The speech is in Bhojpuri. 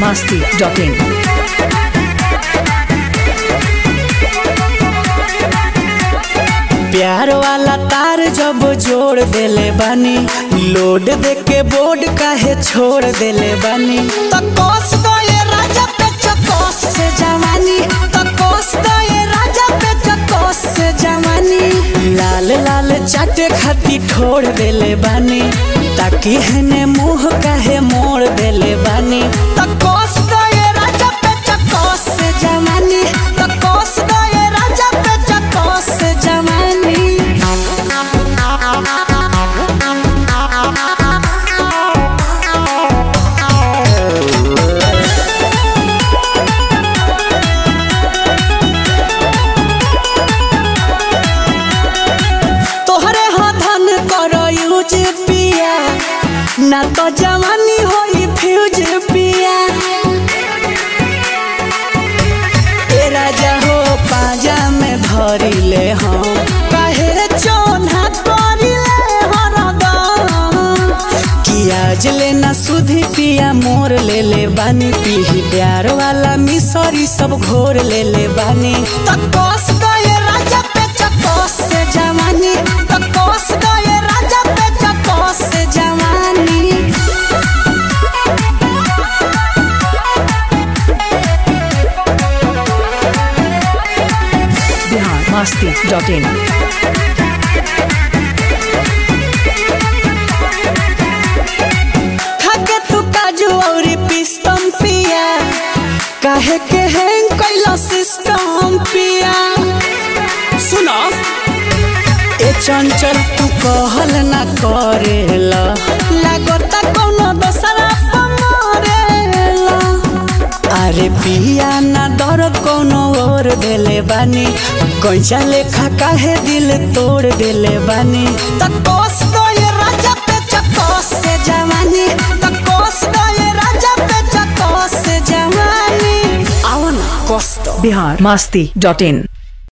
biharmasti.in प्यार वाला तार जब जोड़ देले बानी लोड देके बोर्ड काहे छोड़ देले बानी तकोस दो ये राजा पे चकोस से जवानी तकोस दो ये राजा पे चकोस से जवानी लाल लाल चाटे खाती ठोड़ देले बानी ताकि हने मुंह काहे मोड़ देले बानी तकोस दो ये राजा पे चकोस से जवानी तकोस दो ये राजा पे चकोस से जवानी तोहरे हाथन करो यूज पिया ना तो जवानी होई फ्यूज पिया ए राजा हो पाजा में धरी ले हम काहे चोना करिले हरदम कियाज लेना सुधी पिया मोर ले ले बानी पीही प्यार वाला मिसरी सब घोर ले ले बानी तकोस दो ये राजा पे चकोस से जवानी तकोस दो ये राजा पे चकोस से जवानी biharmasti.in खाके तू काजू और पिस्तम पिया काहे के हैंग कैला सिस्टम पिया सुनो ए चंचल तू कहल ना करेला लागता कोनो दोसरा पमरेला अरे पिया ना दर्द कोनो और देले बानी कैसा लेखा काहे दिल तोड़ देले बानी तकोस दो ये राजा पे चकोस से जवानी तकोस दो ये राजा पे चकोस से जवानी आओ ना कोस दो biharmasti.in